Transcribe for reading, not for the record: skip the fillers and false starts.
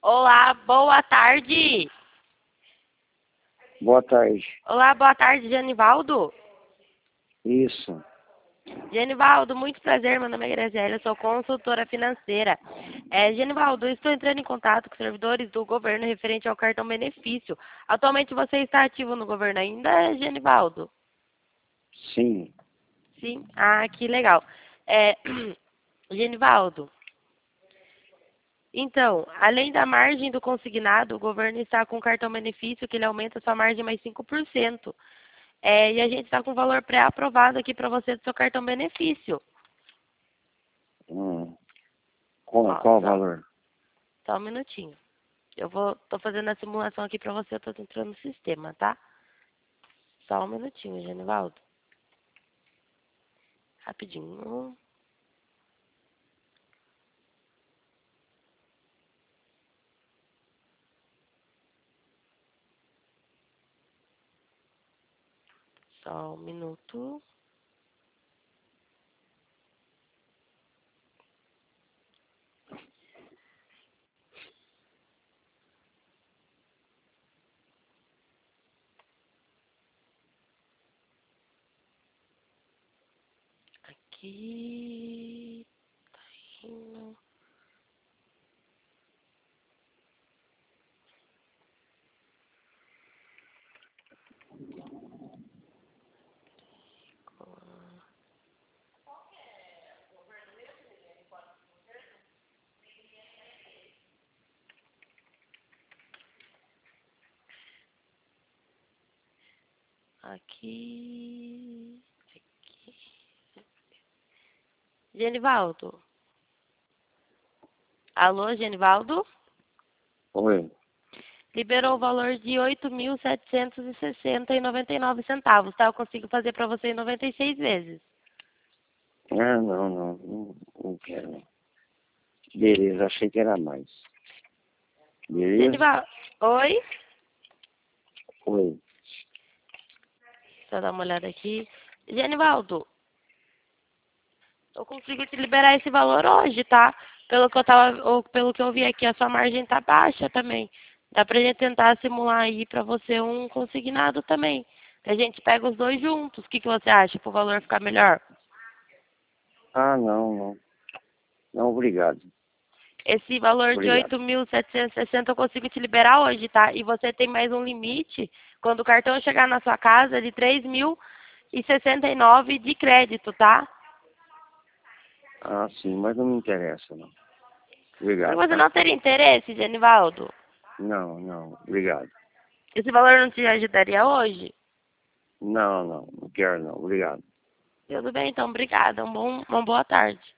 Olá, boa tarde. Boa tarde. Olá, boa tarde, Genivaldo. Isso. Genivaldo, muito prazer, meu nome é Graziela, eu sou consultora financeira. Genivaldo, estou entrando em contato com servidores do governo referente ao cartão benefício. Atualmente você está ativo no governo ainda, Genivaldo? Sim. Sim? Ah, que legal. É, Genivaldo, então, além da margem do consignado, o governo está com o cartão benefício que ele aumenta a sua margem mais 5%. E a gente está com o valor pré-aprovado aqui para você do seu cartão benefício. Qual o valor? Só um minutinho. Tô fazendo a simulação aqui para você, eu tô entrando no sistema, tá? Só um minutinho, Genivaldo. Rapidinho. Só um minuto. Aqui. Tá indo. Aqui. Genivaldo. Alô, Genivaldo? Oi. Liberou o valor de 8.760,99 centavos, tá? Eu consigo fazer para você em 96 vezes. Ah, não quero. Beleza, achei que era mais. Beleza? Genivaldo. Oi? Oi. Deixa eu dar uma olhada aqui. Genivaldo, eu consigo te liberar esse valor hoje, tá? Pelo que eu vi aqui, a sua margem tá baixa também. Dá pra gente tentar simular aí pra você um consignado também. A gente pega os dois juntos. O que que você acha para o valor ficar melhor? Ah, não. Não, obrigado. Esse valor de Obrigado. 8.760 eu consigo te liberar hoje, tá? E você tem mais um limite, quando o cartão chegar na sua casa, de 3.069 de crédito, tá? Ah, sim, mas não me interessa, não. Mas Obrigado, você tá? não teria interesse, Genivaldo? Não, obrigado. Esse valor não te ajudaria hoje? Não quero não. Obrigado. Tudo bem, então, obrigada. Uma boa tarde.